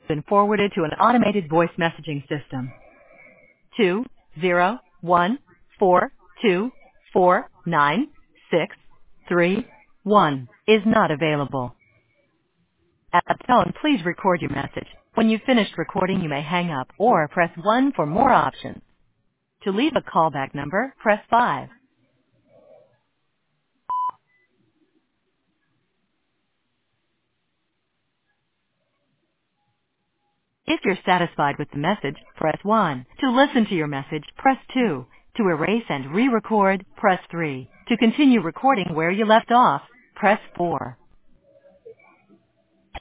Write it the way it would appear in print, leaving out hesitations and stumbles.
been forwarded to an automated voice messaging system. 20142496331 is not available. At the tone, please record your message. When you've finished recording, you may hang up or press 1 for more options. To leave a callback number, press 5. If you're satisfied with the message, press 1. To listen to your message, press 2. To erase and re-record, press 3. To continue recording where you left off, press 4.